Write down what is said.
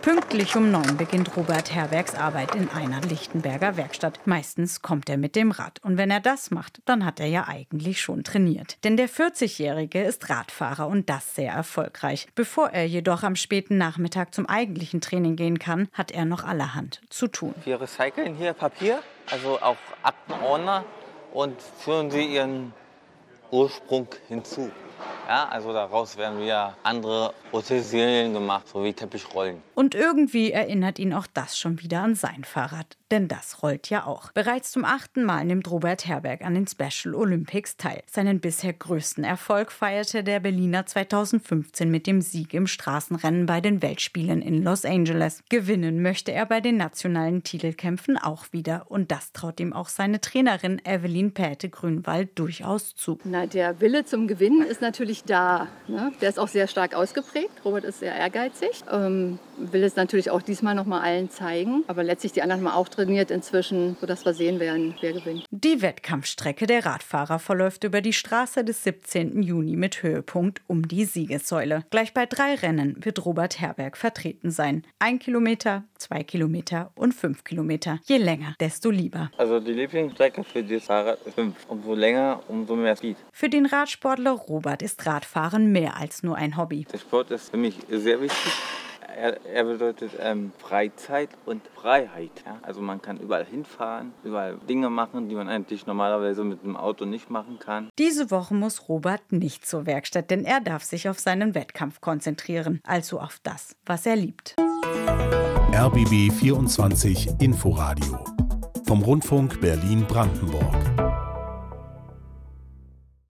Pünktlich um 9 beginnt Robert Herbergs Arbeit in einer Lichtenberger Werkstatt. Meistens kommt er mit dem Rad. Und wenn er das macht, dann hat er ja eigentlich schon trainiert. Denn der 40-Jährige ist Radfahrer und das sehr erfolgreich. Bevor er jedoch am späten Nachmittag zum eigentlichen Training gehen kann, hat er noch allerhand zu tun. Wir recyceln hier Papier, also auch Aktenordner, und führen sie ihren Ursprung hinzu. Ja, also daraus werden wieder andere Utensilien gemacht, so wie Teppichrollen. Und irgendwie erinnert ihn auch das schon wieder an sein Fahrrad. Denn das rollt ja auch. Bereits zum 8. Mal nimmt Robert Herberg an den Special Olympics teil. Seinen bisher größten Erfolg feierte der Berliner 2015 mit dem Sieg im Straßenrennen bei den Weltspielen in Los Angeles. Gewinnen möchte er bei den nationalen Titelkämpfen auch wieder. Und das traut ihm auch seine Trainerin Evelyn Päte-Grünwald durchaus zu. Der Wille zum Gewinnen ist natürlich da. Ne? Der ist auch sehr stark ausgeprägt. Robert ist sehr ehrgeizig. Will es natürlich auch diesmal noch mal allen zeigen. Aber letztlich die anderen mal auch trainiert inzwischen, sodass wir sehen werden, wer gewinnt. Die Wettkampfstrecke der Radfahrer verläuft über die Straße des 17. Juni mit Höhepunkt um die Siegessäule. Gleich bei 3 Rennen wird Robert Herberg vertreten sein. 1 Kilometer, 2 Kilometer und 5 Kilometer. Je länger, desto lieber. Also die Lieblingsstrecke für das Fahrrad ist 5. Umso länger, umso mehr Speed. Für den Radsportler Robert ist Radfahren mehr als nur ein Hobby. Der Sport ist für mich sehr wichtig. Er bedeutet Freizeit und Freiheit. Ja? Also man kann überall hinfahren, überall Dinge machen, die man eigentlich normalerweise mit dem Auto nicht machen kann. Diese Woche muss Robert nicht zur Werkstatt, denn er darf sich auf seinen Wettkampf konzentrieren. Also auf das, was er liebt. RBB 24 Inforadio vom Rundfunk Berlin-Brandenburg.